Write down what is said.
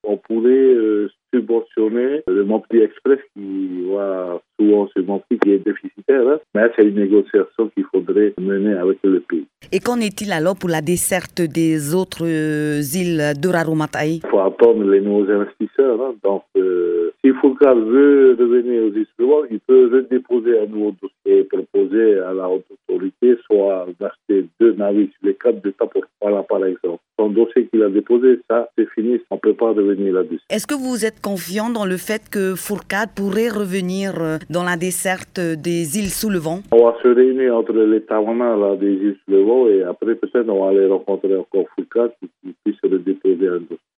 on pourrait subventionner le Mopti Express qui va souvent ce Mopti qui est déficitaire. Hein. Mais c'est une négociation qu'il faudrait mener avec le pays. Et qu'en est-il alors pour la desserte des autres îles de Raromathaï? Il faut attendre les nouveaux investisseurs. Hein. Donc, si Fourcade veut revenir aux îles Fleuve, il peut redéposer un nouveau dossier et proposer à la haute autorité soit d'acheter 2 navires sur les 4 de Tapo. Voilà, par exemple. Son dossier qu'il a déposé, ça, c'est fini. On ne peut pas revenir là-dessus. Est-ce que vous êtes confiant dans le fait que Fourcade pourrait revenir dans la desserte des îles sous le vent? On va se réunir entre les Tawana des îles sous le vent et après, peut-être, on va aller rencontrer encore Fourcade pour qu'il puisse redéposer un dossier.